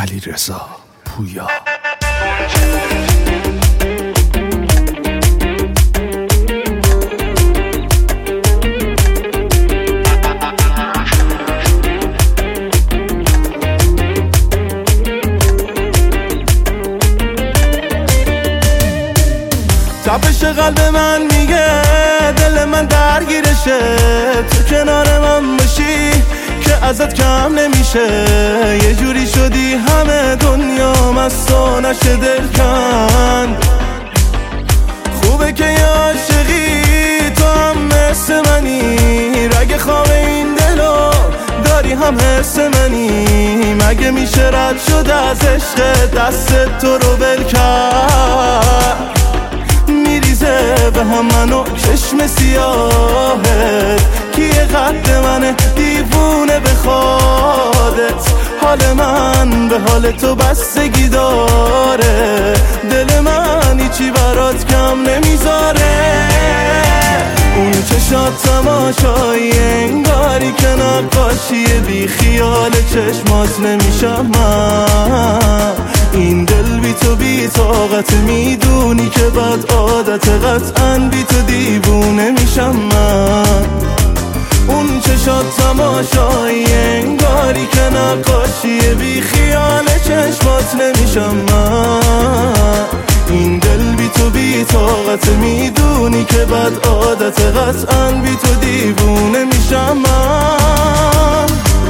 علیرضا پویا. تپش قلب من میگه دل من درگیرشه، تو کنار من باشی که ازت کم نمیشه. یه جوری شدی همه دنیا مستو نشه دل کند. خوبه که یه عاشقی تو هم مثل منی، رگ خواب این دلو داری هم حس منی. مگه میشه رد شد از عشق دست تو رو ول کرد؟ میریزه به هم منو چشم سیاهت، کیه قد منه دیوونه بخوادت. حال من به حال تو بستگی داره، دل من هیچی برات کم نمیذاره. اون چشات تماشایی انگاری که نقاشیه، بی خیال چشمات نمیشم من. این دل بی تو بی طاقت، میدونی که بد عادت، قطعاً بی تو دیوونه میشم من. اون چشات تماشایی انگاری که نقاشیه، بی خیال چشمات نمیشم من. این دل بی تو بی طاقت، میدونی که بد عادت، قطعاً بی تو دیوونه میشم من.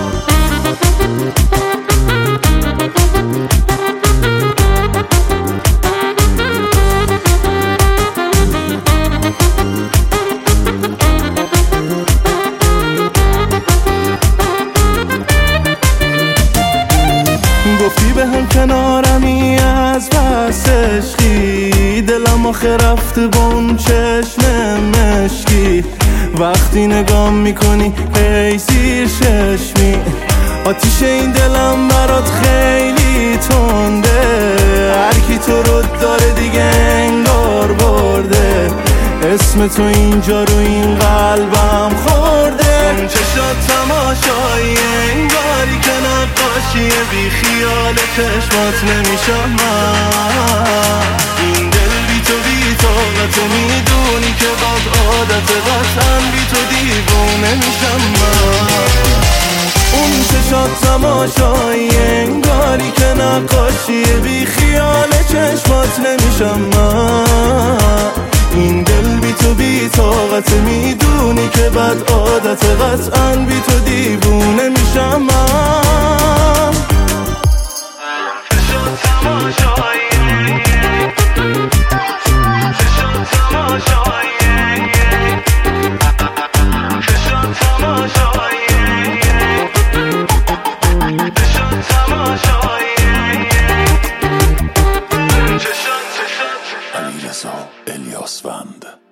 گفتی به هم کنارمی از بس عشقی، دلم آخه رفته با اون چشم مشکی. وقتی نگام میکنی ای زیر چشمی، آتیش این دلم برات خیلی تنده. هر کی تو رو داره دیگه انگار برده، اسم تو اینجا رو این قلبم خورده. اون چشات تماشایی انگاری که نقاشیه، بی خیال چشمات نمیشم من. این دل بی تو بی طاقت، میدونی که بد عادت، قطعاً بی تو دیوونه میشم من. اون چشات تماشایی انگاری که نقاشیه، بی خیال چشمات نمیشم من. این دل بی تو بی طاقت، میدونی که بد عادت، قطعاً بی تو دیوونه میشم من. چشات تماشایی علیرضا الیاسوند.